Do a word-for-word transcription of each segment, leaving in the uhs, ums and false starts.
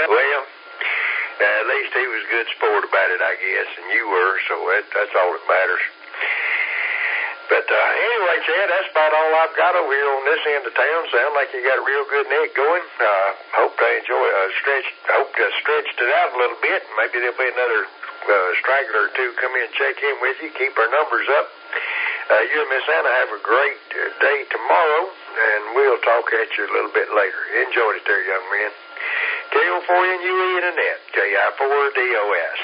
Well, uh, at least he was a good sport about it, I guess, and you were, so that, that's all that matters. But uh, anyway, Chad, that's about all I've got over here on this end of town. Sound like you got a real good neck going. Uh, hope to enjoy, uh, stretch, hope to stretched it out a little bit. Maybe there'll be another uh, straggler or two come in and check in with you, keep our numbers up. Uh, you and Miss Anna have a great uh, day tomorrow, and we'll talk at you a little bit later. Enjoy it there, young man. K O four N U E and Annette, K I four D O S.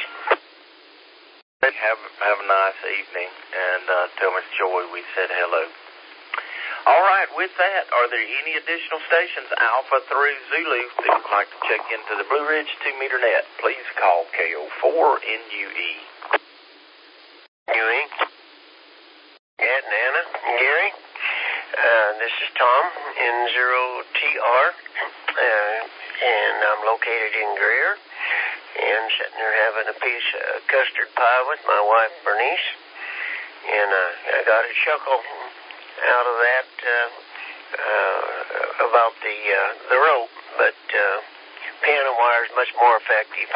Have, have a nice evening, and uh, tell Miss Joy we said hello. All right, with that, are there any additional stations, Alpha through Zulu, that would like to check into the Blue Ridge two meter net? Please call K O four N U E. N U E. Ed and Anna and Gary. Uh, this is Tom, N zero T R, uh, and I'm located in Greer. And sitting there having a piece of custard pie with my wife, Bernice. And uh, I got a chuckle out of that uh, uh, about the uh, the rope, but uh, piano wire is much more effective.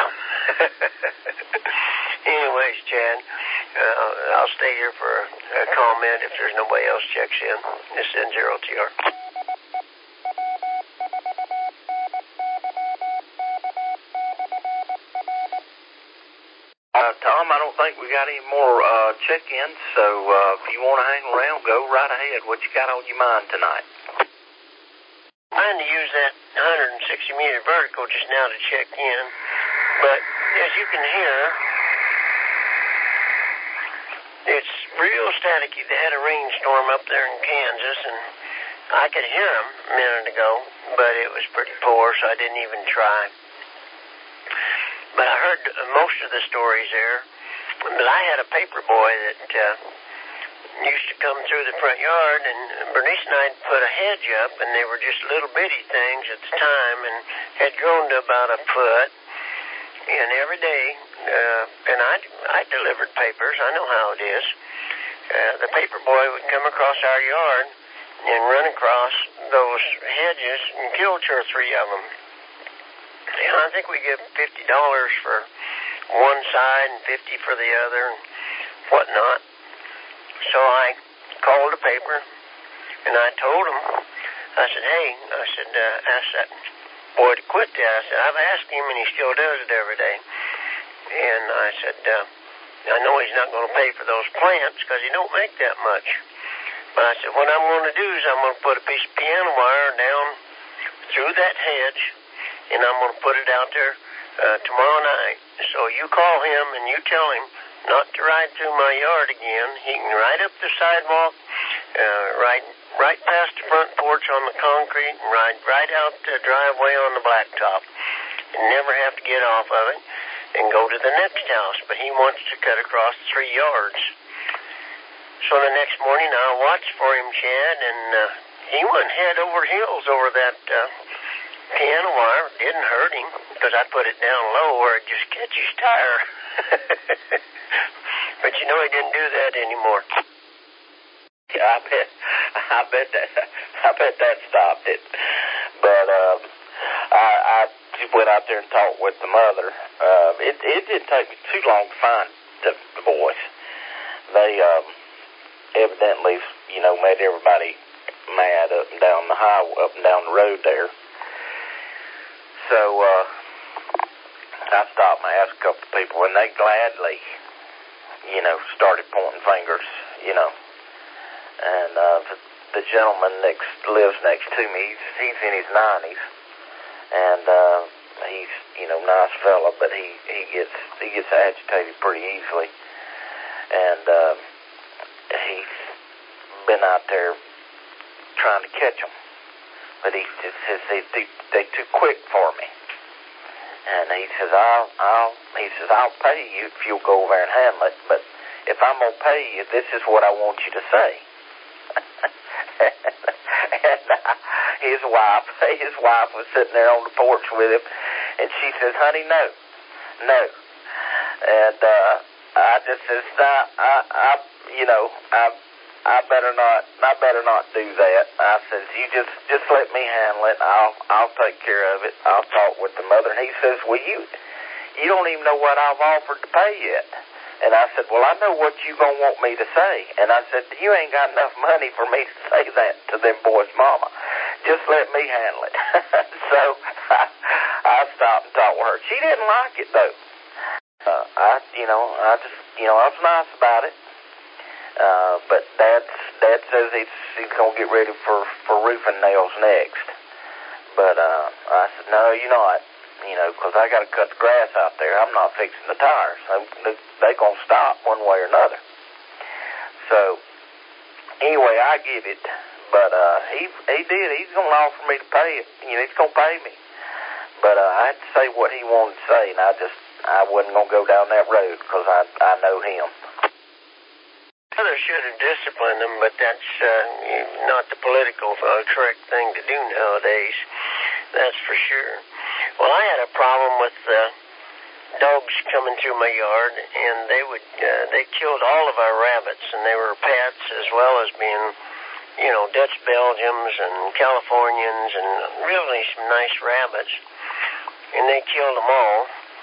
Anyways, Chad, uh, I'll stay here for a, a comment if there's nobody else checks in. This is N zero T R. Uh, Tom, I don't think we got any more uh, check-ins, so uh, if you want to hang around, go right ahead. What you got on your mind tonight? Trying to use that one hundred sixty meter vertical just now to check in, but as you can hear, it's real staticky. They had a rainstorm up there in Kansas, and I could hear them a minute ago, but it was pretty poor, so I didn't even try. But I heard most of the stories there. But I had a paper boy that uh, used to come through the front yard, and Bernice and I put a hedge up, and they were just little bitty things at the time, and had grown to about a foot. And every day, uh, and I, I delivered papers. I know how it is. Uh, the paper boy would come across our yard and run across those hedges and kill two or three of them. And I think we give fifty dollars for one side and fifty for the other and whatnot. So I called the paper, and I told him, I said, hey, I said, uh, ask that boy to quit that. I said, I've asked him, and he still does it every day. And I said, uh, I know he's not going to pay for those plants because he don't make that much. But I said, what I'm going to do is I'm going to put a piece of piano wire down through that hedge, and I'm going to put it out there uh, tomorrow night. So you call him and you tell him not to ride through my yard again. He can ride up the sidewalk, uh, ride right past the front porch on the concrete, and ride right out the driveway on the blacktop, and never have to get off of it and go to the next house. But he wants to cut across three yards. So the next morning I watched for him, Chad, and uh, he went head over heels over that uh, piano wire. Didn't hurt him because I put it down low where it just catches tire. But you know he didn't do that anymore. Yeah, I bet, I bet that, I bet that stopped it. But um, I, I just went out there and talked with the mother. Uh, it, it didn't take me too long to find the, the boys. They um, evidently, you know, made everybody mad up and down the highway, up and down the road there. So uh, I stopped and asked a couple of people, and they gladly, you know, started pointing fingers, you know. And uh, the, the gentleman next lives next to me, he's, he's in his nineties, and uh, he's, you know, nice fella, but he, he gets he gets agitated pretty easily, and uh, he's been out there trying to catch them, but he just says they they they too quick for me, and he says I'll I'll he says I'll pay you if you'll go over and handle it, but if I'm gonna pay you, this is what I want you to say. And uh, his wife, his wife was sitting there on the porch with him, and she says, "Honey, no, no." And uh, I just says, I, I, I, you know, I I better not, I better not do that. I says, you just, just let me handle it. I'll, I'll take care of it. I'll talk with the mother. And he says, well, you, you don't even know what I've offered to pay yet. And I said, well, I know what you gonna want me to say. And I said, you ain't got enough money for me to say that to them boys' mama. Just let me handle it. So I, I stopped and talked with her. She didn't like it though. Uh, I, you know, I just, you know, I was nice about it. Uh, but Dad, Dad says he's, he's gonna get ready for, for roofing nails next. But, uh, I said, no, you're not. You know, because I got to cut the grass out there. I'm not fixing the tires. They, they're going to stop one way or another. So, anyway, I get it. But uh, he he did. He's going to offer me to pay it. You know, he's going to pay me. But uh, I had to say what he wanted to say, and I just, I wasn't going to go down that road because I, I know him. Mother should have disciplined him, but that's uh, not the political uh, correct thing to do nowadays. That's for sure. Well, I had a problem with uh, dogs coming through my yard, and they would uh, they killed all of our rabbits, and they were pets as well as being, you know, Dutch Belgians and Californians and really some nice rabbits, and they killed them all.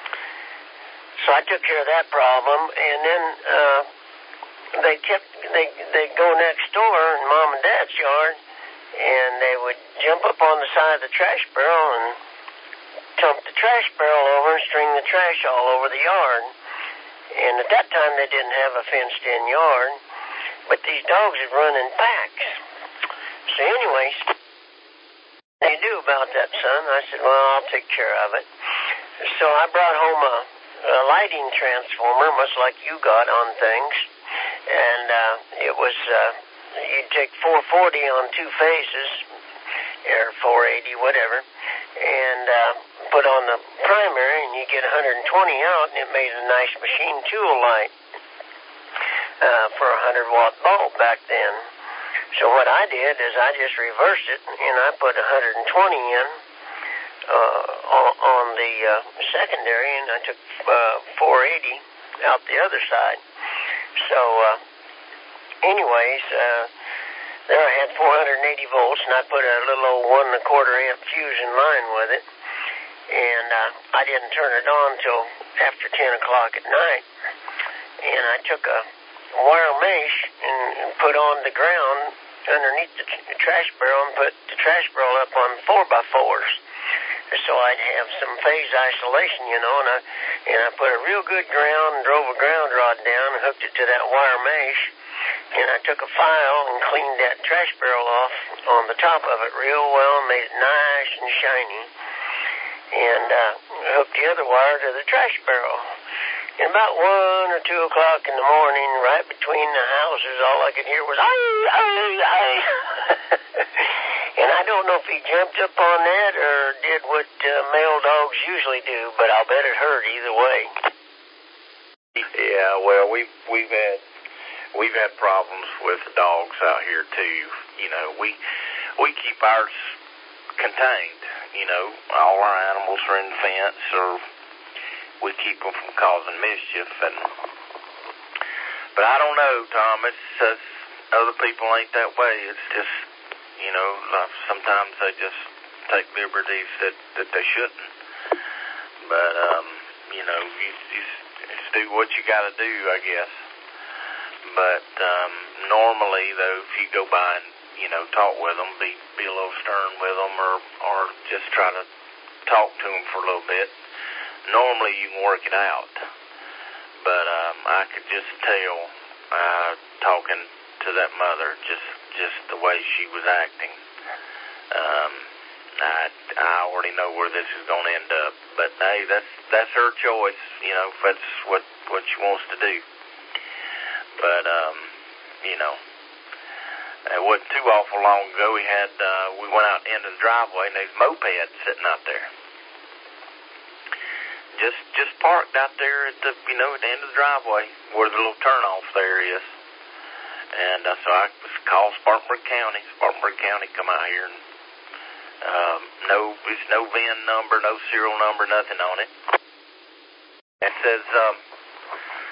So I took care of that problem, and then uh, they kept they they go next door in Mom and Dad's yard, and they would jump up on the side of the trash barrel and dump the trash barrel over and string the trash all over the yard. And at that time, they didn't have a fenced-in yard, but these dogs would run in packs. So anyways, what do you do about that, son? I said, well, I'll take care of it. So I brought home a, a lighting transformer, much like you got on things, and uh, it was, uh, you'd take four forty on two phases, or four eighty, whatever, and uh, put on the primary, and you get one hundred twenty out, and it made a nice machine tool light uh, for a one hundred watt bulb back then. So what I did is I just reversed it, and I put one hundred twenty in uh, on, on the uh, secondary, and I took uh, four eighty out the other side. So uh, anyways, uh, there I had four hundred eighty volts, and I put a little old one and a quarter amp fuse in line with it. And uh, I didn't turn it on till after ten o'clock at night. And I took a wire mesh and put on the ground underneath the tr- trash barrel and put the trash barrel up on four by fours. So I'd have some phase isolation, you know, and I, and I put a real good ground and drove a ground rod down and hooked it to that wire mesh. And I took a file and cleaned that trash barrel off on the top of it real well and made it nice and shiny. And uh, hooked the other wire to the trash barrel. And about one or two o'clock in the morning, right between the houses, all I could hear was, aye, aye, aye. And I don't know if he jumped up on that or did what uh, male dogs usually do, but I'll bet it hurt either way. Yeah, well, we've, we've had, we've had problems with dogs out here too. You know, we, we keep ours contained. You know, all our animals are in the fence, or we keep them from causing mischief. And but I don't know, Tom. It's uh, other people ain't that way. It's just, you know, like sometimes they just take liberties that that they shouldn't. But um, you know, you, you just do what you got to do, I guess. But um, normally, though, if you go by and you know, talk with them, be be a little stern with them, or or just try to talk to them for a little bit. Normally, you can work it out, but um, I could just tell, uh, talking to that mother, just just the way she was acting. Um, I I already know where this is going to end up, but hey, that's that's her choice, you know, if that's what what she wants to do. But um, you know. It wasn't too awful long ago. We had uh, we went out into the driveway, and there's mopeds sitting out there, just just parked out there at the you know at the end of the driveway where the little turnoff there is. And uh, so I called Spartanburg County. Spartanburg County come out here, and um, no, it's no V I N number, no serial number, nothing on it. It says um,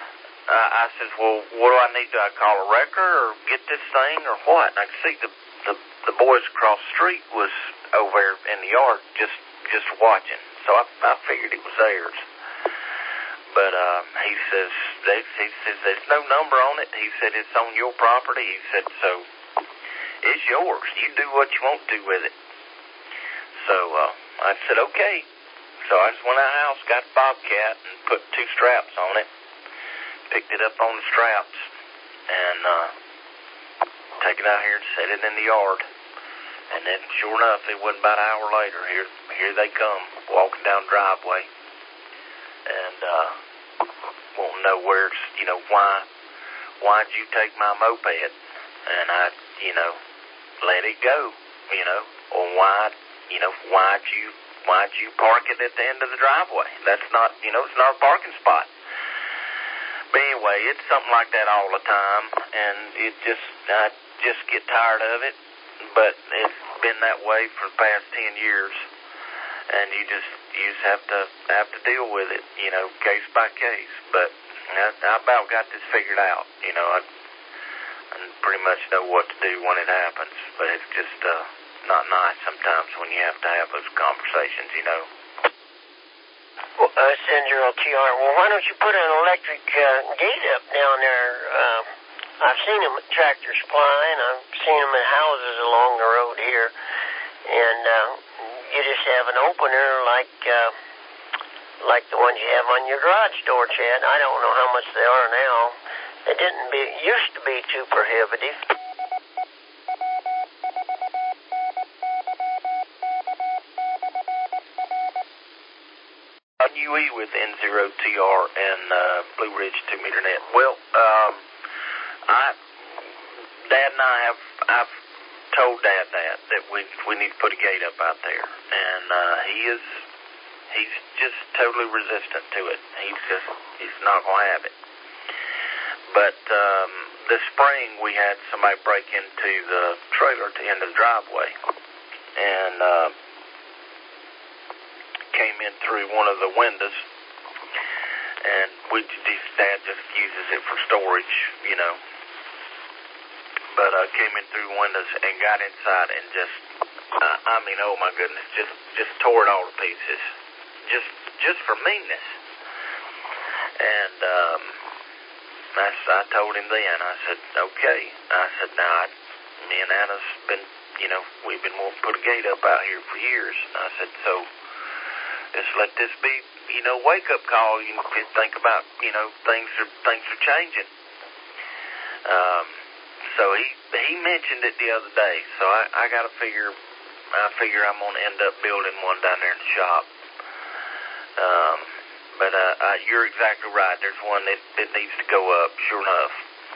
uh, I says, well, what do I need? Do I call a wrecker or get this thing or what? And I could see the, the, the boys across the street was over there in the yard just, just watching. So I, I figured it was theirs. But uh, he says, they, he says, there's no number on it. He said, it's on your property. He said, so it's yours. You do what you want to with it. So uh, I said, okay. So I just went out of the house, got a Bobcat, and put two straps on it, picked it up on the straps, and uh, take it out here and set it in the yard. And then, sure enough, it wasn't about an hour later. Here, here they come, walking down the driveway, and uh, won't know where, you know, why, why'd you take my moped? And I, you know, let it go, you know, or why, you know, why'd you, why'd you park it at the end of the driveway? That's not, you know, it's not a parking spot. But anyway, it's something like that all the time, and it just, I just get tired of it. But it's been that way for the past ten years, and you just you just have to have to deal with it, you know, case by case. But I, I about got this figured out, you know. I, I pretty much know what to do when it happens, but it's just uh, not nice sometimes when you have to have those conversations, you know. Well, uh, Sendero T R, well, why don't you put an electric uh, gate up down there? Uh, I've seen them at Tractor Supply, and I've seen them in houses along the road here. And uh, you just have an opener like uh, like the ones you have on your garage door, Chad. I don't know how much they are now. It didn't be used to be too prohibitive. U E with N zero T R and uh, Blue Ridge two meter net. Well, um, I, Dad and I have, I've told Dad that, that we we need to put a gate up out there, and uh, he is, he's just totally resistant to it. He's just, he's not going to have it. But um, this spring we had somebody break into the trailer at the end of the driveway, and uh, came in through one of the windows, and we, Dad just uses it for storage, you know. But uh, came in through windows and got inside and just, uh, I mean, oh my goodness, just just tore it all to pieces, just just for meanness. And um, I, I told him then, I said, okay. I said, now, I, me and Anna's been, you know, we've been wanting to put a gate up out here for years. And I said, so just let this be, you know, wake-up call. You can think about, you know, things are things are changing. Um, so he he mentioned it the other day. So I, I got to figure, I figure I'm going to end up building one down there in the shop. Um, but uh, uh, you're exactly right. There's one that, that needs to go up, sure enough.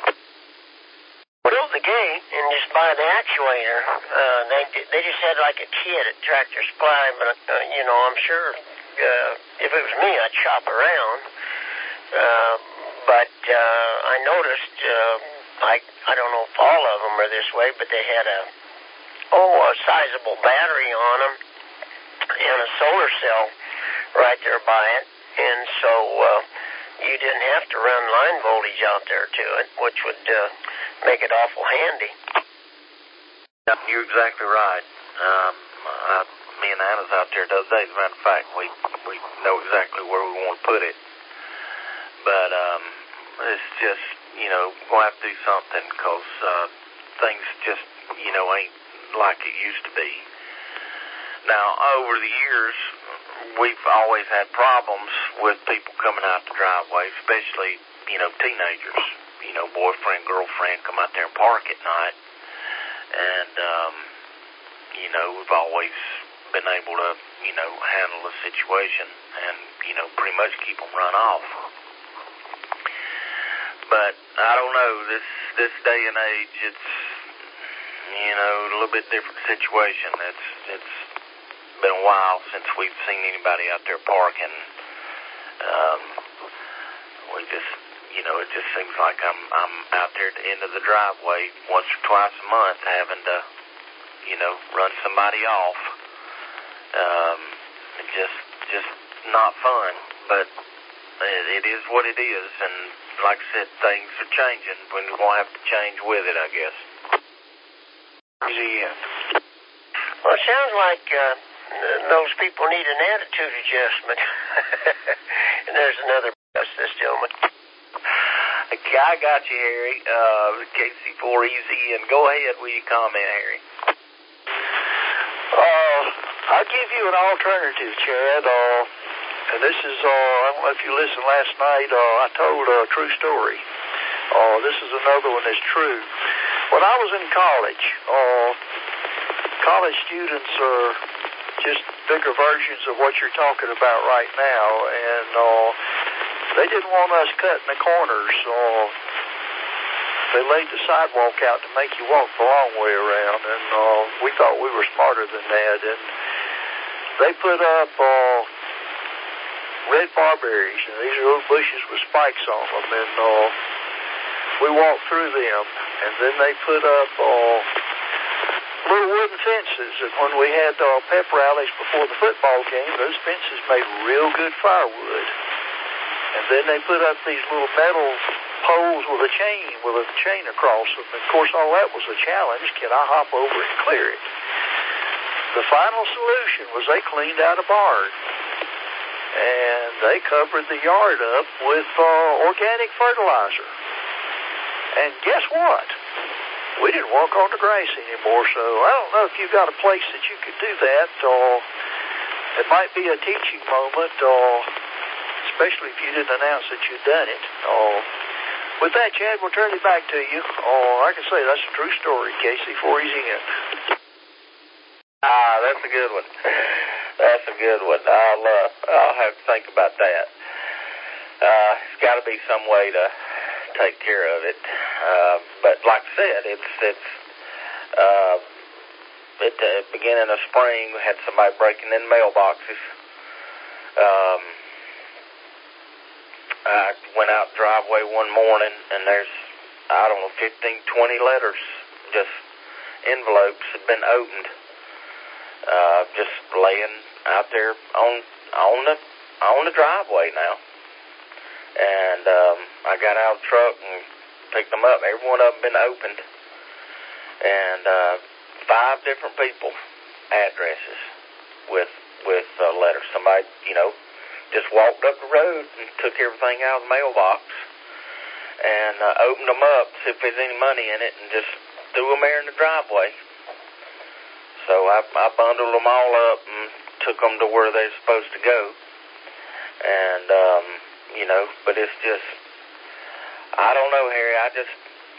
Build the gate and just buy the actuator. Uh, they they just had like a kit at Tractor Supply, but uh, you know, I'm sure uh, if it was me, I'd shop around. Uh, but uh, I noticed, uh, like I don't know if all of them are this way, but they had a oh a sizable battery on them and a solar cell right there by it, and so uh, you didn't have to run line voltage out there to it, which would uh, make it awful handy. Yeah, you're exactly right. Um, I, me and Anna's out there the other day. As a matter of fact, we we know exactly where we want to put it. But um, it's just, you know, we'll have to do something because uh, things just, you know, ain't like it used to be. Now, over the years, we've always had problems with people coming out the driveway, especially, you know, teenagers. You know, boyfriend, girlfriend come out there and park at night. And, um, you know, we've always been able to, you know, handle the situation and, you know, pretty much keep them run off. But I don't know, this this day and age, it's, you know, a little bit different situation. It's it's been a while since we've seen anybody out there parking. Um, we just, you know, it just seems like I'm I'm out there at the end of the driveway once or twice a month having to, you know, run somebody off. Um, just just not fun. But it, it is what it is, and like I said, things are changing. We're going to have to change with it, I guess. Easy in. Well, it sounds like uh, those people need an attitude adjustment. And there's another bus, this gentleman. I got you, Harry. Uh, K C four Easy, and go ahead with your comment, Harry. Uh, I'll give you an alternative, Chad. Uh, and this is, uh, I don't know if you listened last night, uh, I told a true story. Uh, this is another one that's true. When I was in college, uh, college students are just bigger versions of what you're talking about right now, and uh, they didn't want us cutting the corners. Uh, they laid the sidewalk out to make you walk the long way around, and uh, we thought we were smarter than that. And they put up uh, red barberries, and these are little bushes with spikes on them, and uh, we walked through them. And then they put up uh, little wooden fences, and when we had uh, pep rallies before the football game, those fences made real good firewood. And then they put up these little metal poles with a chain, with a chain across them. And of course, all that was a challenge. Can I hop over and clear it? The final solution was they cleaned out a barn, and they covered the yard up with uh, organic fertilizer. And guess what? We didn't walk on the grass anymore, so I don't know if you've got a place that you could do that. Uh, it might be a teaching moment, uh, especially if you didn't announce that you'd done it. Uh, with that, Chad, we'll turn it back to you. Uh, I can say that's a true story. K C four Easy in. Ah, that's a good one. That's a good one. I'll, uh, I'll have to think about that. Uh, it's got to be some way to take care of it. Uh, but like I said, it's, it's, uh, at the beginning of spring, we had somebody breaking in mailboxes. Um, I went out the driveway one morning, and there's, I don't know, fifteen, twenty letters, just envelopes had been opened, uh, just laying out there on, on the, on the driveway now. And um, I got out of the truck and picked them up. Every one of them been opened. And uh, five different people, addresses with with uh, letters. Somebody, you know, just walked up the road and took everything out of the mailbox and uh, opened them up, see if there's any money in it, and just threw them there in the driveway. So I, I bundled them all up and took them to where they're supposed to go. And, um... you know, but it's just, I don't know, Harry, I just,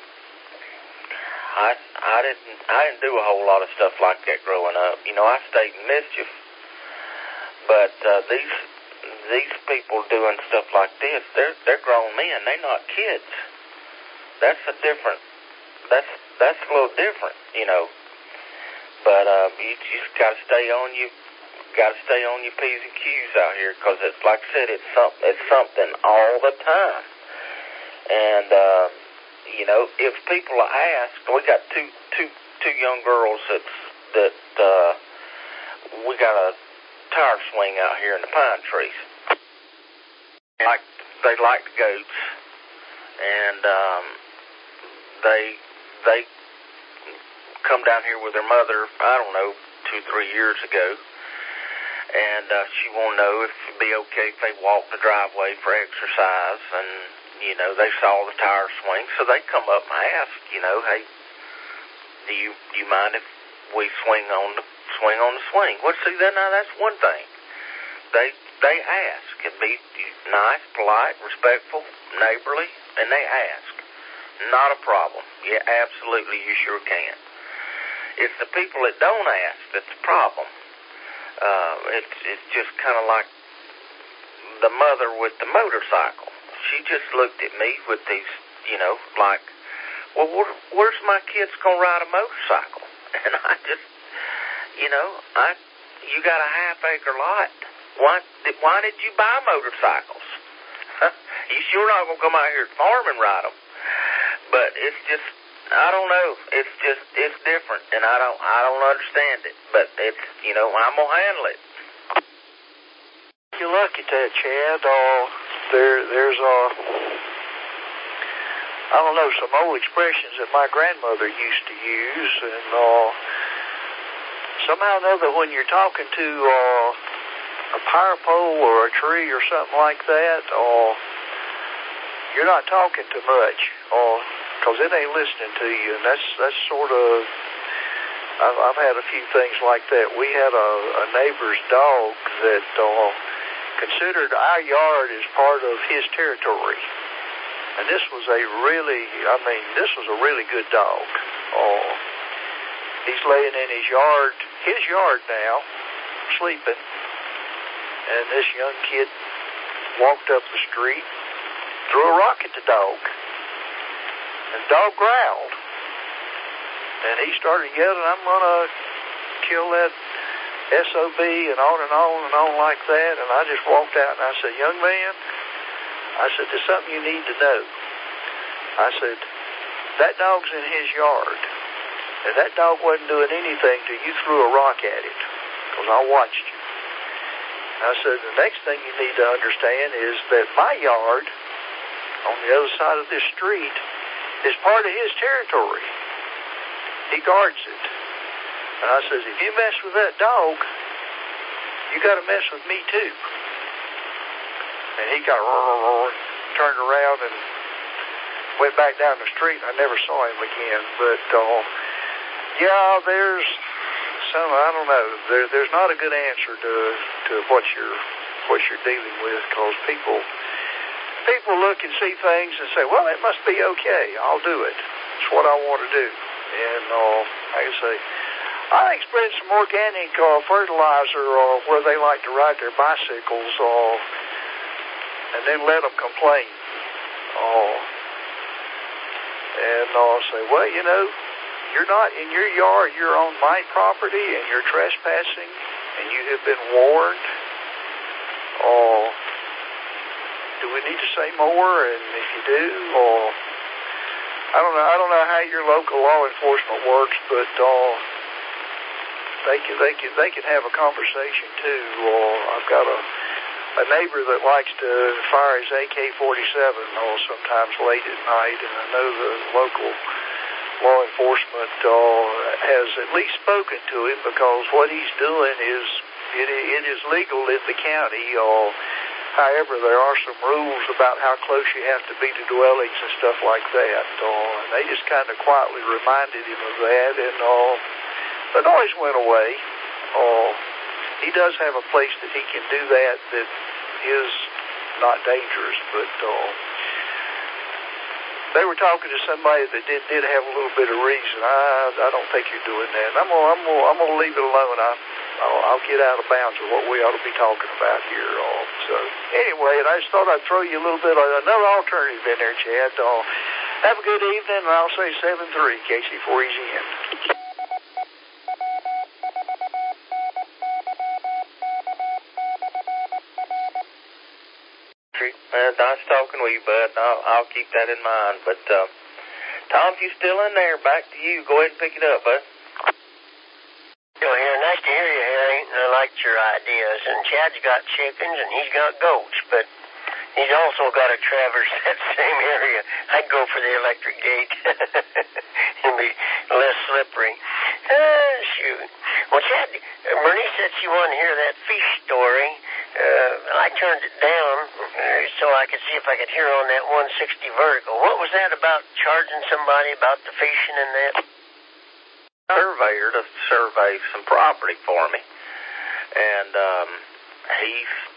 I, I didn't, I didn't do a whole lot of stuff like that growing up. You know, I stayed in mischief, but, uh, these, these people doing stuff like this, they're, they're grown men, they're not kids. That's a different, that's, that's a little different, you know, but, uh, you just gotta stay on you. Got to stay on your P's and Q's out here, because it's like I said, it's something. It's something all the time. And uh, you know, if people ask, we got two two two young girls that that uh, we got a tire swing out here in the pine trees. Like they like the goats, and um, they they come down here with their mother. I don't know, two three years ago. And uh, she won't know if it'd be okay if they walk the driveway for exercise. And, you know, they saw the tire swing, so they come up and ask, you know, hey, do you do you mind if we swing on the swing on the swing? Well, see, that now that's one thing. They they ask. It'd be nice, polite, respectful, neighborly, and they ask. Not a problem. Yeah, absolutely, you sure can. It's the people that don't ask that's the problem. Uh, it's, it's just kind of like the mother with the motorcycle. She just looked at me with these, you know, like, well, where, where's my kids going to ride a motorcycle? And I just, you know, I, you got a half acre lot. Why, why did you buy motorcycles? You sure not going to come out here and farm and ride them. But it's just, I don't know. It's just, it's different, and I don't, I don't understand it. But it's, you know, I'm gonna handle it. You're lucky at that, Chad. Uh, there, there's a, I don't know, some old expressions that my grandmother used to use, and uh, somehow or another, when you're talking to uh, a power pole or a tree or something like that, uh, you're not talking too much, because uh, it ain't listening to you, and that's that's sort of, I've, I've had a few things like that. We had a, a neighbor's dog that uh, considered our yard as part of his territory, and this was a really, I mean, this was a really good dog. Uh, he's laying in his yard, his yard now, sleeping, and this young kid walked up the street, threw a rock at the dog, and the dog growled, and he started yelling, I'm going to kill that S O B, and on and on and on like that, and I just walked out, and I said, young man, I said, there's something you need to know. I said, that dog's in his yard, and that dog wasn't doing anything till you threw a rock at it, because I watched you. I said, the next thing you need to understand is that my yard on the other side of this street is part of his territory. He guards it. And I says, if you mess with that dog, you got to mess with me too. And he got turned around and went back down the street. I never saw him again. But uh, yeah, there's some, I don't know. There, there's not a good answer to to what you're what you're dealing with, because people people look and see things and say, well, it must be okay. I'll do it. It's what I want to do. And uh, like I say, I think spread some organic uh, fertilizer uh, where they like to ride their bicycles, uh, and then let them complain. Uh, and uh, say, well, you know, you're not in your yard, you're on my property, and you're trespassing, and you have been warned. Uh, do we need to say more? And if you do, uh, I don't know. I don't know how your local law enforcement works, but uh, they can they can they can have a conversation too. Uh, I've got a a neighbor that likes to fire his A K forty-seven uh, sometimes late at night, and I know the local law enforcement uh, has at least spoken to him, because what he's doing is it, it is legal in the county. Uh, however, there are some rules about how close you have to be to dwellings and stuff like that. Uh, and they just kind of quietly reminded him of that, and uh, the noise went away. Uh, he does have a place that he can do that that is not dangerous, but uh, they were talking to somebody that did did have a little bit of reason. I I don't think you're doing that. And I'm gonna I'm gonna I'm gonna leave it alone. I I'll, I'll get out of bounds of what we ought to be talking about here. Uh, so anyway, and I just thought I'd throw you a little bit of another alternative in there, Chad. Uh, have a good evening, and I'll say seven three K C four E Z N. Uh, nice talking with you, bud. I'll, I'll keep that in mind. But uh, Tom, if you're still in there, back to you. Go ahead and pick it up, bud. Well, here, nice to hear you, Harry, and I liked your ideas. And Chad's got chickens, and he's got goats, but he's also got to traverse that same area. I'd go for the electric gate. It'd be less slippery. Uh, shoot. Well, Chad, Bernice said she wanted to hear that fish story. Uh, I turned it down uh, so I could see if I could hear on that one sixty vertical. What was that about, charging somebody about the fishing and that? Surveyor to survey some property for me, and um, he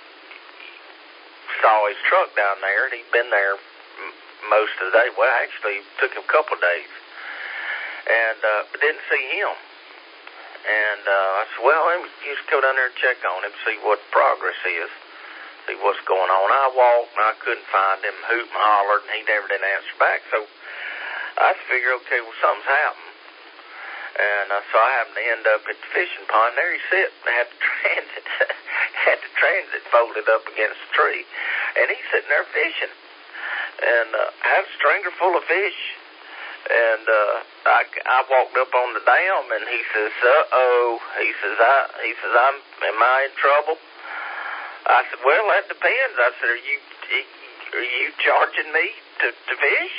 saw his truck down there, and he'd been there m- most of the day. Well, actually, it took him a couple of days, and uh, but didn't see him. And uh, I said, well, let me just go down there and check on him, see what progress is, see what's going on. I walked, and I couldn't find him, hoot and hollered, and he never did answer back. So I figured, okay, well, something's happened. And uh, so I happened to end up at the fishing pond. There he sit, had the transit, had the transit folded up against the tree, and he's sitting there fishing. And uh, I had a stringer full of fish. And uh, I, I walked up on the dam, and he says, "Uh oh," he says, "I," he says, "I'm, am I in trouble?" I said, well, that depends. I said, are you are you charging me to, to fish?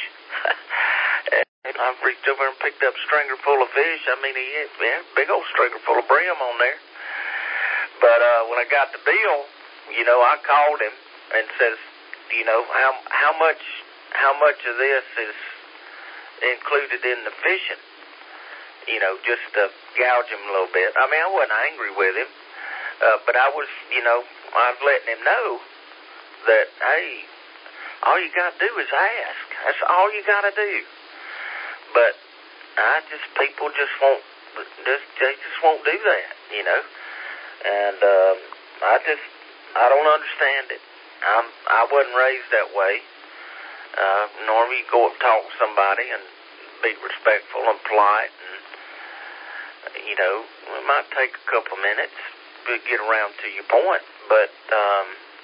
And I reached over and picked up a stringer full of fish. I mean, he had yeah, big old stringer full of brim on there. But uh, when I got the bill, you know, I called him and says, you know, how how much how much of this is included in the fishing? You know, just to gouge him a little bit. I mean, I wasn't angry with him, uh, but I was, you know, I was letting him know that, hey, all you got to do is ask. That's all you got to do. But I just, people just won't, just, they just won't do that, you know. And uh, I just, I don't understand it. I'm, I wasn't raised that way. Uh, normally you go up and talk to somebody and be respectful and polite, and you know, it might take a couple of minutes to get around to your point, but um,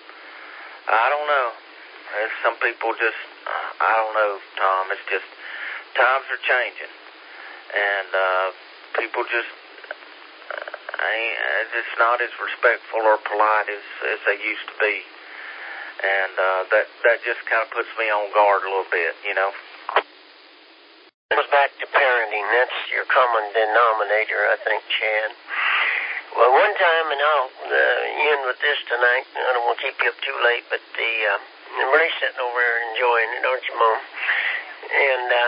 I don't know. There's some people just, uh, I don't know, Tom. It's just times are changing, and uh, people just uh, ain't, it's not as respectful or polite as, as they used to be, and uh, that that just kind of puts me on guard a little bit, you know. Goes back to parenting. That's your common denominator, I think, Chad. Well, one time, and I'll uh, end with this tonight. I don't want to keep you up too late, but the uh, Bernie's sitting over there enjoying it, aren't you, Mom? And uh,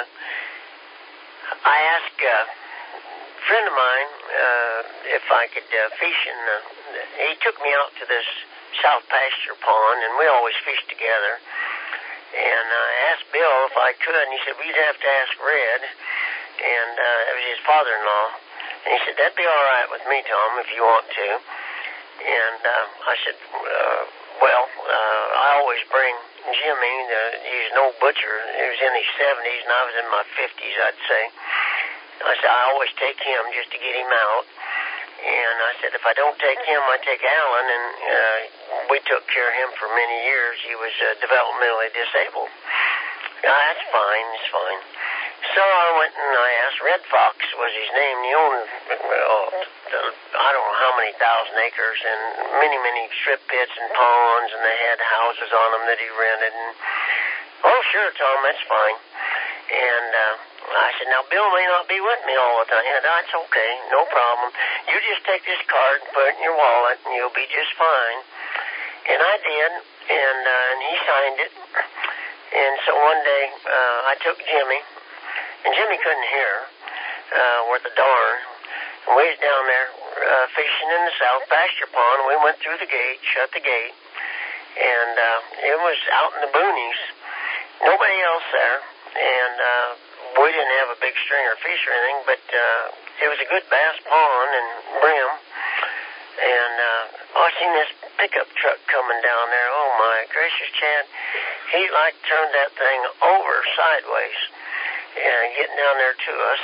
I asked uh, a friend of mine uh, if I could uh, fish in the, he took me out to this south pasture pond, and we always fished together. And I asked Bill if I could, and he said, well, you'd have to ask Red. And uh, it was his father-in-law. And he said, that'd be all right with me, Tom, if you want to. And uh, I said, uh, well, uh, I always bring Jimmy. The, he's an old butcher. He was in his seventies, and I was in my fifties, I'd say. I said, I always take him just to get him out. And I said, if I don't take him, I take Alan, and uh, we took care of him for many years. He was uh, developmentally disabled. Uh, that's fine, it's fine. So I went and I asked, Red Fox was his name. He owned, uh, I don't know how many thousand acres and many, many strip pits and ponds, and they had houses on them that he rented. And, oh, sure, Tom, that's fine. And uh, I said, now, Bill may not be with me all the time. Yeah, that's okay, no problem. You just take this card and put it in your wallet, and you'll be just fine. And I did, and, uh, and he signed it. And so one day uh, I took Jimmy, and Jimmy couldn't hear uh, worth a darn. And we was down there uh, fishing in the south pasture pond. We went through the gate, shut the gate, and uh, it was out in the boonies. Nobody else there, and uh, we didn't have a big stringer fish or anything, but uh, it was a good bass pond and brim. And uh, I seen this pickup truck coming down there. Oh, my gracious, Chad. He, like, turned that thing over sideways and getting down there to us.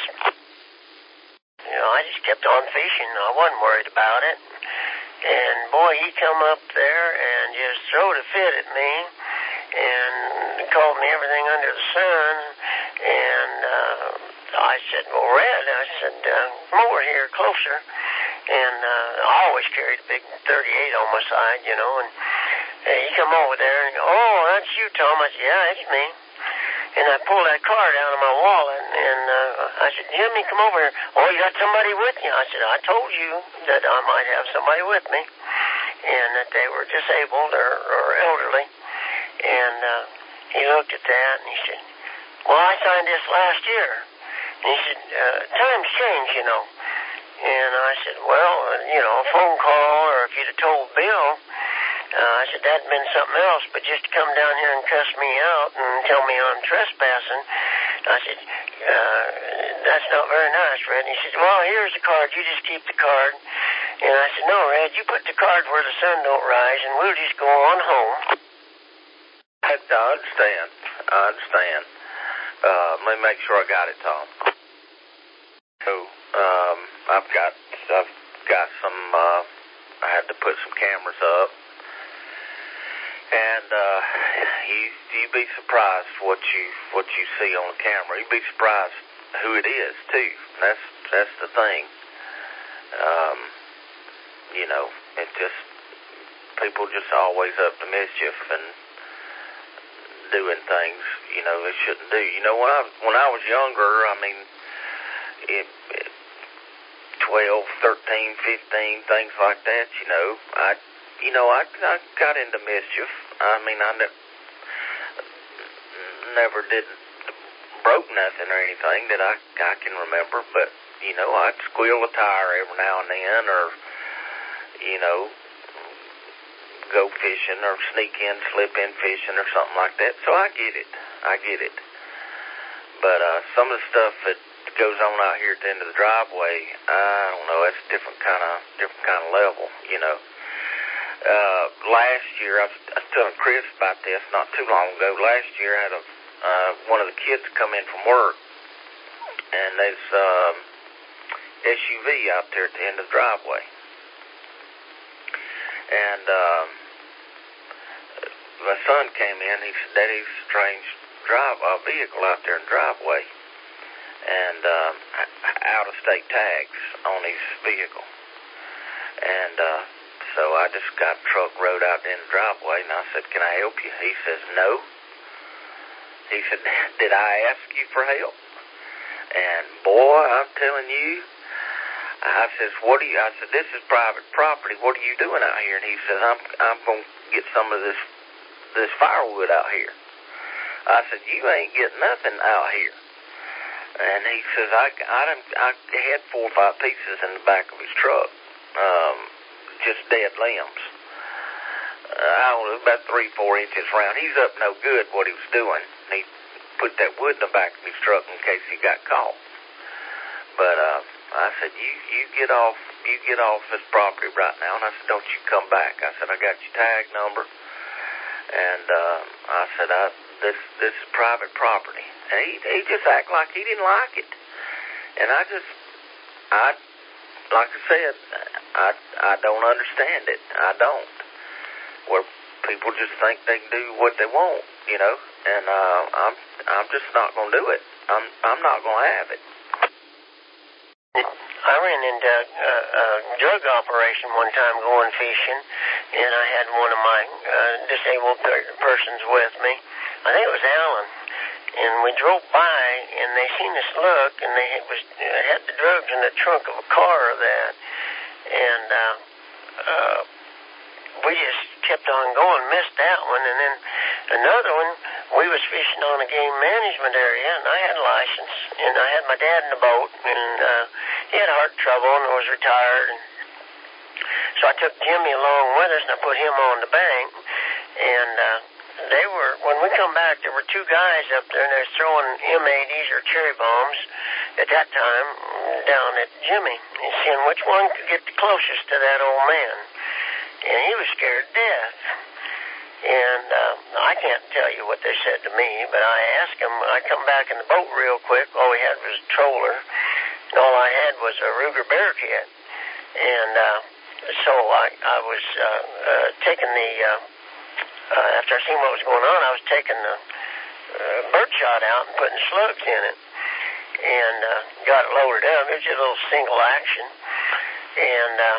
You know, I just kept on fishing. I wasn't worried about it. And, boy, he come up there and just throwed a fit at me and called me everything under the sun. And uh, I said, well, Red, I said, uh, come over here closer. And uh, I always carried a big thirty-eight on my side, you know. And uh, he come over there and, oh, that's you, Tom. I said, yeah, it's me. And I pulled that card out of my wallet, and uh, I said, Jimmy, come over here. Oh, you got somebody with you? I said, I told you that I might have somebody with me, and that they were disabled or, or elderly. And uh, he looked at that, and he said, well, I signed this last year. And he said, uh, times change, you know. And I said, well, you know, a phone call, or if you'd have told Bill, uh, I said, that'd been something else, but just to come down here and cuss me out and tell me I'm trespassing, I said, uh, that's not very nice, Red. And he said, well, here's the card. You just keep the card. And I said, no, Red, you put the card where the sun don't rise, and we'll just go on home. I understand. I understand. Uh, let me make sure I got it, Tom. So, um, I've got, I've got some, uh, I had to put some cameras up. And uh, you you'd be surprised what you what you see on the camera. You'd be surprised who it is too. That's that's the thing. Um, you know, it just people just always up to mischief and doing things, you know, they shouldn't do. You know, when I when I was younger, I mean, it, it, twelve, thirteen, fifteen, things like that, you know, I, you know, I, I got into mischief. I mean, I ne- never did broke nothing or anything that I, I can remember, but, you know, I'd squeal a tire every now and then, or, you know, go fishing or sneak in, slip in fishing or something like that. So I get it. I get it. But uh, some of the stuff that goes on out here at the end of the driveway, I don't know, that's a different kind of different kind of level, you know. Uh, last year, I was, I was telling Chris about this not too long ago. Last year, I had a uh, one of the kids come in from work, and there's um, S U V out there at the end of the driveway. And um, my son came in. He said, "Daddy's a strange drive uh, vehicle out there in the driveway, and um, out-of-state tags on his vehicle." And uh, so I just got a truck rode out in the driveway, and I said, "Can I help you?" He says, "No." He said, "Did I ask you for help?" And boy, I'm telling you, I says, "What do you?" I said, "This is private property. What are you doing out here?" And he says, "I'm I'm gonna get some of this this firewood out here." I said, "You ain't getting nothing out here." And he says, "I I, done, I had four or five pieces in the back of his truck, um, just dead limbs. Uh, I don't know, about three, four inches round. He's up no good what he was doing. He put that wood in the back of his truck in case he got caught. But uh, I said, you you get off you get off this property right now." And I said, "Don't you come back." I said, "I got your tag number." And uh, I said, I, this this is private property. And he he just acted like he didn't like it. And I just, I, like I said, I I don't understand it. I don't. Where people just think they can do what they want, you know. And uh, I'm I'm just not gonna do it. I'm I'm not gonna have it. I ran into a, a drug operation one time going fishing, and I had one of my uh, disabled per- persons with me. I think it was Alan. And we drove by, and they seen us look, and they had, was, had the drugs in the trunk of a car or that. And uh, uh, we just kept on going, missed that one. And then another one, we was fishing on a game management area, and I had a license, and I had my dad in the boat, and uh, he had heart trouble and was retired. And so I took Jimmy along with us, and I put him on the bank. And uh, they were, when we come back, there were two guys up there, and they were throwing M eighties or cherry bombs at that time down at Jimmy, and seeing which one could get the closest to that old man. And he was scared to death. And uh, I can't tell you what they said to me, but I asked him. I come back in the boat real quick. All we had was a troller, and all I had was a Ruger Bearcat. And uh, so I, I was uh, uh, taking the, uh, uh, after I seen what was going on, I was taking the uh, birdshot out and putting slugs in it, and uh, got it lowered up. It was just a little single action. And uh,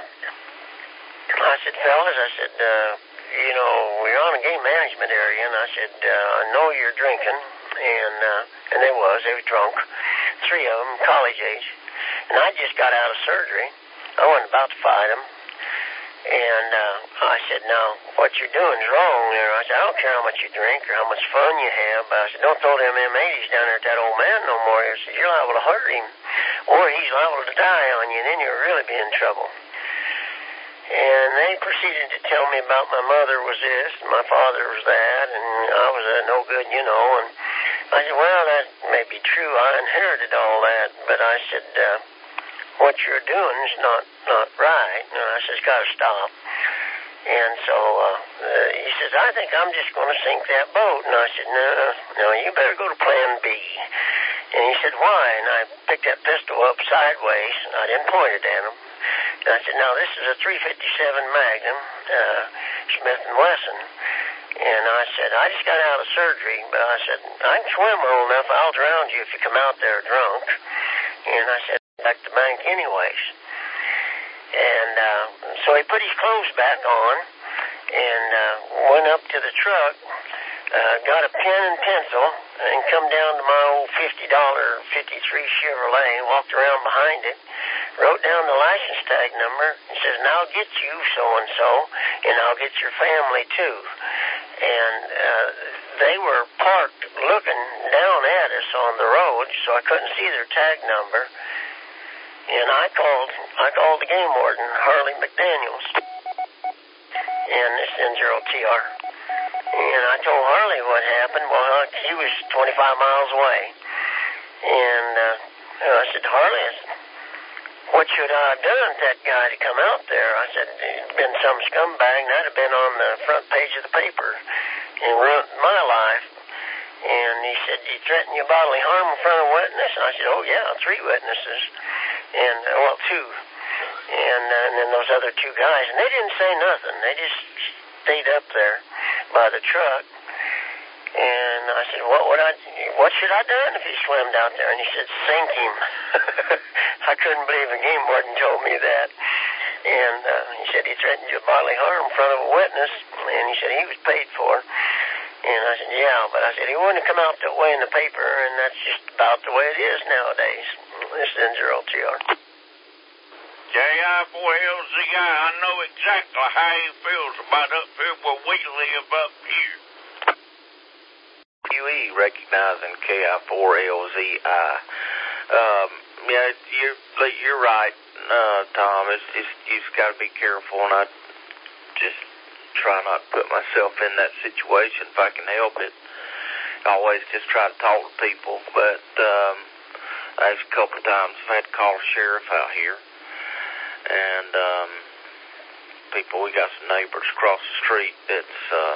I said, "Fellas," I said, uh, you know, we're on a game management area, and I said, uh, "I know you're drinking," and uh, and they was, they were drunk, three of them, college age, and I just got out of surgery. I wasn't about to fight them, and uh, I said, "Now, what you're doing is wrong there." I said, "I don't care how much you drink or how much fun you have," but I said, "Don't throw them M eighties down there at that old man no more." I said, "You're liable to hurt him, or he's liable to die on you, and then you'll really be in trouble." And they proceeded to tell me about my mother was this, and my father was that, and I was a no good, you know. And I said, "Well, that may be true. I inherited all that." But I said, uh, "What you're doing is not, not right." And I said, "It's got to stop." And so uh, uh, he says, "I think I'm just going to sink that boat." And I said, "No, no, you better go to plan B." And he said, "Why?" And I picked that pistol up sideways, and I didn't point it at him. And I said, "Now, this is a three fifty-seven Magnum, uh, Smith and Wesson." And I said, "I just got out of surgery, but I said, I can swim well enough. I'll drown you if you come out there drunk." And I said, "Back to the bank anyways." And uh, so he put his clothes back on, and uh, went up to the truck, uh, got a pen and pencil, and come down to my old fifty dollar fifty-three Chevrolet, walked around behind it, wrote down the license tag number, and says, and I'll get you so-and-so, and I'll get your family too. And uh, they were parked looking down at us on the road, so I couldn't see their tag number. And I called I called the game warden, Harley McDaniels, and this is N zero T R. And I told Harley what happened. Well, he was twenty-five miles away. And uh, I said, Harley, I said, what should I have done to that guy to come out there? I said, it'd been some scumbag, and that'd have been on the front page of the paper and ruined my life. And he said, did he threaten you bodily harm in front of a witness? And I said, oh, yeah, three witnesses. And, uh, well, two. And, uh, and then those other two guys. And they didn't say nothing. They just stayed up there by the truck. And I said, what would I, what should I done if he swam out there? And he said, sink him. I couldn't believe a game warden told me that. And uh, he said he threatened you bodily harm in front of a witness. And he said he was paid for. And I said, yeah, but I said he wouldn't have come out that way in the paper, and that's just about the way it is nowadays. This is N zero T R. J I four L Z I, I know exactly how he feels about up here where we live up here. Q E recognizing K I four L Z I. Um, yeah, you're, you're right, uh, Tom. It's, it's, you've got to be careful, and I just try not to put myself in that situation if I can help it. I always just try to talk to people, but um, I've a couple of times I've had to call the sheriff out here, and um, people, we got some neighbors across the street that's, uh,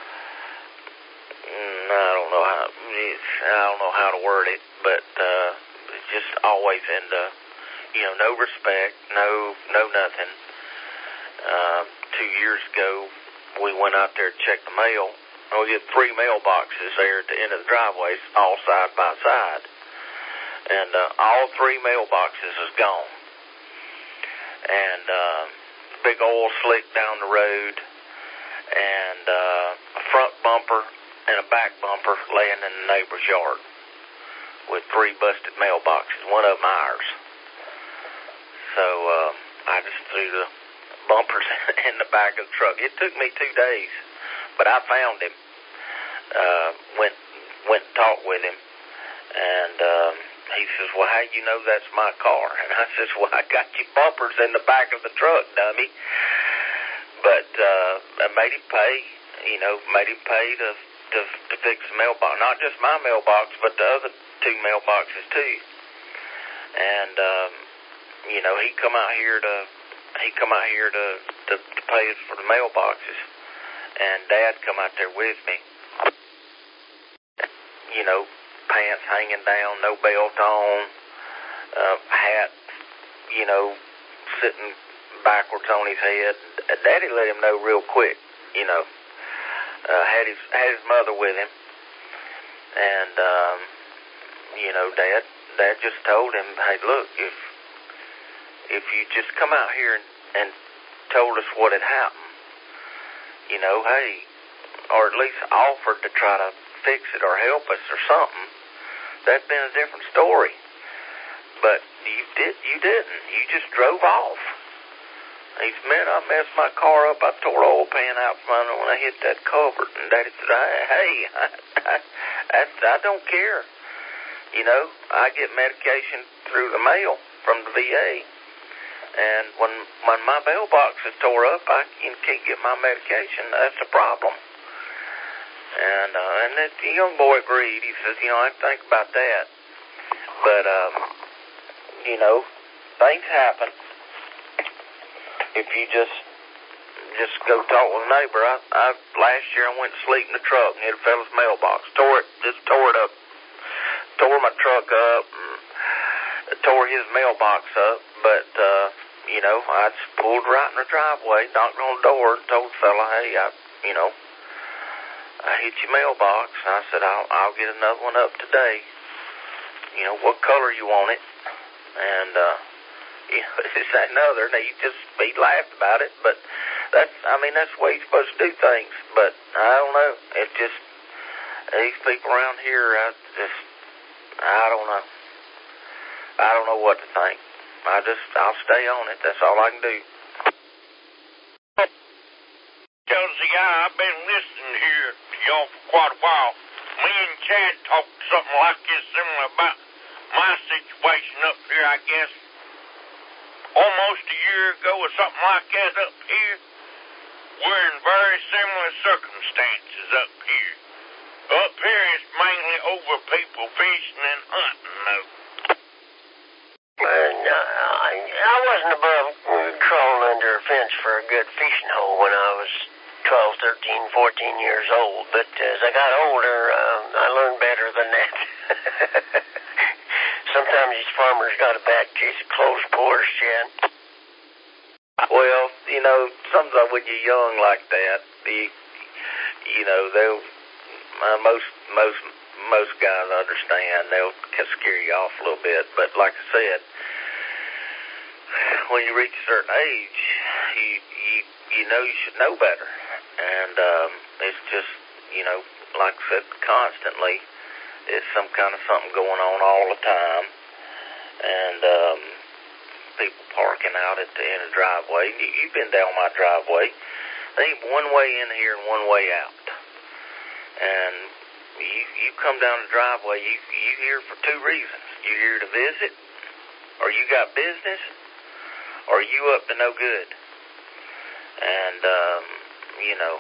I don't know how, I don't know how to word it, but uh, it's just always into, you know, no respect, no, no nothing. Uh, two years ago, we went out there to check the mail. We had three mailboxes there at the end of the driveways, all side by side. And uh, all three mailboxes is gone. And uh, big oil slick down the road, and uh, a front bumper and a back bumper laying in the neighbor's yard with three busted mailboxes, one of them ours. So uh, I just threw the bumpers in the back of the truck. It took me two days, but I found him. Uh, went went and talked with him, and um, he says, well, how do you know that's my car? And I says, well, I got your bumpers in the back of the truck, dummy. But uh, I made him pay, you know, made him pay to, to, to fix the mailbox. Not just my mailbox, but the other two mailboxes, too. And, um, you know, he come out here to He come out here to, to, to pay us for the mailboxes, and Dad come out there with me. You know, pants hanging down, no belt on, uh, hat, you know, sitting backwards on his head. Daddy let him know real quick, you know. Uh, had his had his mother with him, and um, you know, Dad Dad just told him, hey, look, if if you just come out here and, and told us what had happened, you know, hey, or at least offered to try to fix it or help us or something, that'd been a different story. But you did, you didn't. You just drove off. He said, man, I messed my car up. I tore the oil pan out from under when I hit that culvert. And Daddy said, hey, I, I, I, I don't care. You know, I get medication through the mail from the V A. And when when my mailbox is tore up, I can't get my medication. That's a problem. And uh, and the young boy agreed. He says, you know, I think about that. But, um, you know, things happen. If you just just go talk with a neighbor. I, I last year I went to sleep in the truck and hit a fella's mailbox. Tore it, just tore it up. Tore my truck up and tore his mailbox up. But, uh, you know, I just pulled right in the driveway, knocked on the door, and told the fella, hey, I, you know, I hit your mailbox. And I said, I'll, I'll get another one up today. You know, what color you want it? And, uh, you know, this ain't another. And he just, he laughed about it. But that's, I mean, that's the way you're supposed to do things. But I don't know. It just, these people around here, I just, I don't know. I don't know what to think. I just, I'll stay on it. That's all I can do. Chelsea, I've been listening here to y'all for quite a while. Me and Chad talked something like this similar about my situation up here, I guess, almost a year ago or something like that up here. We're in very similar circumstances up here. Up here it's mainly over people fishing and hunting, though. And, uh, I, I wasn't above crawling under a fence for a good fishing hole when I was twelve, thirteen, fourteen years old. But as I got older, uh, I learned better than that. Sometimes these farmers got a back case of closed pores, Chad. Well, you know, sometimes when you're young like that, the, you know, they'll, uh, most, most, most guys understand. They'll scare you off a little bit. But like I said, when you reach a certain age, you, you, you know you should know better. And, um, it's just, you know, like I said, constantly, it's some kind of something going on all the time. And, um, people parking out at the end of the driveway. You, you've been down my driveway. There ain't one way in here and one way out. And you you come down the driveway, you you here for two reasons. You here to visit, or you got business, or you up to no good. And, um, you know,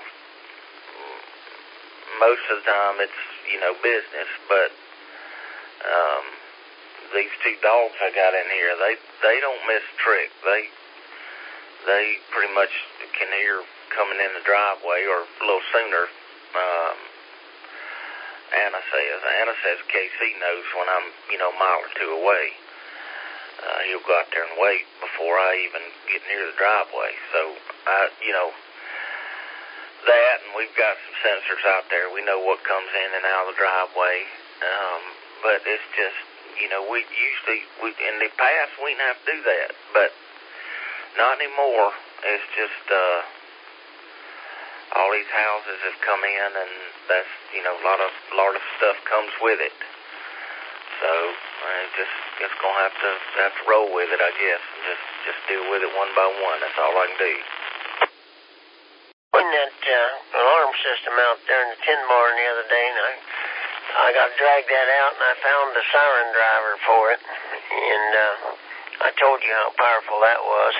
most of the time it's, you know, business, but, um, these two dogs I got in here, they they don't miss a trick. They they pretty much can hear coming in the driveway or a little sooner. Um, Anna says, Anna says K C knows when I'm, you know, a mile or two away. Uh, he'll go out there and wait before I even get near the driveway. So, I, you know, that, and we've got some sensors out there. We know what comes in and out of the driveway. Um, but it's just, you know, we usually, we, in the past, we didn't have to do that, but not anymore. It's just, uh, all these houses have come in, and that's, you know, a lot of, a lot of stuff comes with it. So, I just, just gonna have to, have to roll with it, I guess, and just, just deal with it one by one. That's all I can do. Putting that, uh, alarm system out there in the tin barn the other day, and I, I got to drag that out, and I found the siren driver for it, and uh, I told you how powerful that was.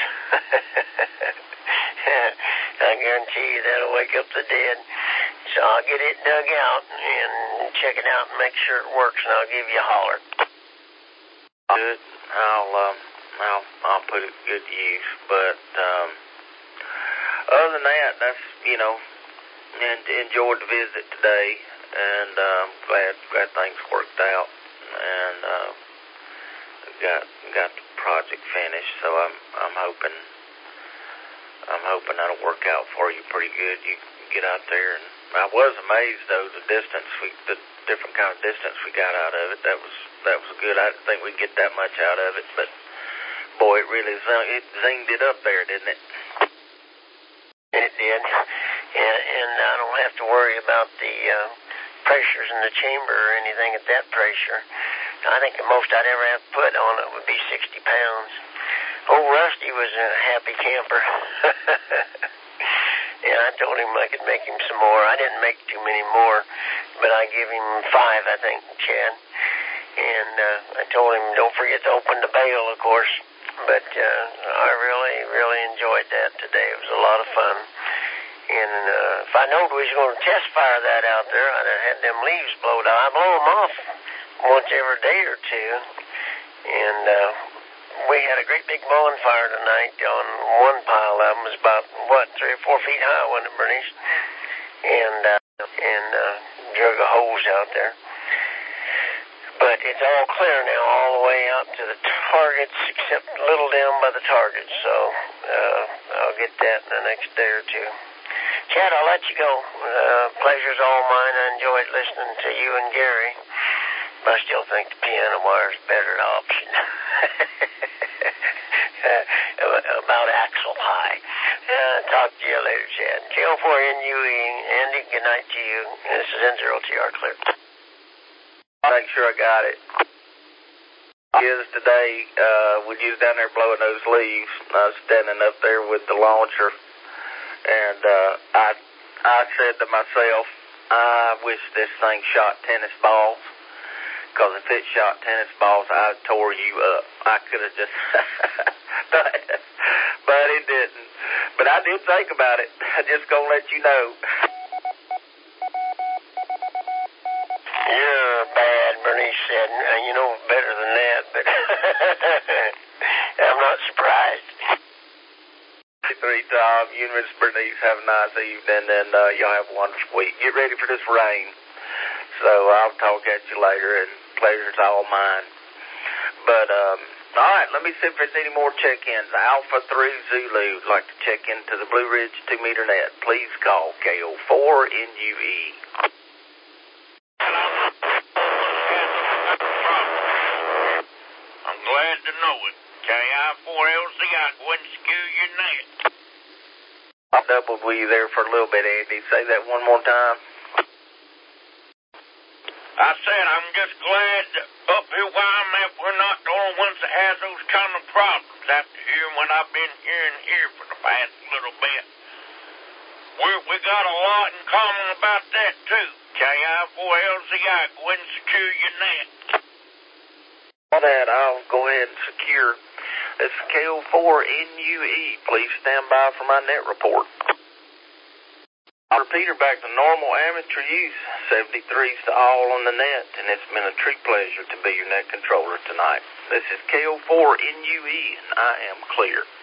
I guarantee you that'll wake up the dead. So I'll get it dug out and check it out and make sure it works, and I'll give you a holler. Good. I'll, um, I'll, I'll put it to good use. But um, other than that, that's, you know, and enjoyed the visit today. And uh, glad glad things worked out, and uh, got got the project finished. So I'm I'm hoping I'm hoping that'll work out for you pretty good. You can get out there, and I was amazed though the distance we the different kind of distance we got out of it. That was that was good. I didn't think we'd get that much out of it, but boy, it really it zinged it up there, didn't it? It did, and and I don't have to worry about the Uh, pressures in the chamber or anything at that pressure. I think the most I'd ever have to put on it would be sixty pounds. Old Rusty was a happy camper. And I told him I could make him some more. I didn't make too many more, but I gave him five, I think, Chad. And uh, I told him, don't forget to open the bail, of course. But uh, I really, really enjoyed that today. It was a lot of fun. And uh, if I knowed we was going to test fire that out there, I'd have had them leaves blowed out. I blow them off once every day or two. And uh, we had a great big bonfire tonight on one pile of them. It was about, what, three or four feet high, wasn't it, Bernice? And, uh, and uh, drug a hose out there. But it's all clear now, all the way out to the targets, except a little down by the targets. So uh, I'll get that in the next day or two. Chad, I'll let you go. Uh, pleasure's all mine. I enjoyed listening to you and Gary. But I still think the piano wire's a better option. uh, about axle high. Uh, talk to you later, Chad. K O four N U E. Andy, good night to you. This is N zero T R clear. I'll make sure I got it. Is today, uh, when you was down there blowing those leaves, I was standing up there with the launcher, and uh, I, I said to myself, I wish this thing shot tennis balls, because if it shot tennis balls, I tore you up. I could have just, but, but it didn't. But I did think about it. I just gonna let you know. You're bad, Bernice said. Uh, you know better than that, but I'm not surprised. Three, Tom, you and Miss Bernice have a nice evening, and uh, y'all have a wonderful week. Get ready for this rain. So I'll talk at you later, and pleasure's all mine. But, um, all right, let me see if there's any more check-ins. Alpha three Zulu would like to check into the Blue Ridge two-meter net. Please call K O four N U E. I'm glad to know it. K I four L Z, I go and skew your net. I doubled with you there for a little bit, Andy. Say that one more time. I said I'm just glad that up here where I'm at, we're not the only ones that has those kind of problems after hearing what I've been hearing here for the past little bit. We're, we got a lot in common about that, too. K I four L Z, I go and secure your net. On that, I'll go ahead and secure. This is K O four N U E. Please stand by for my net report. I'll repeat her back to normal amateur use. seventy-threes to all on the net, and it's been a true pleasure to be your net controller tonight. This is K O four N U E, and I am clear.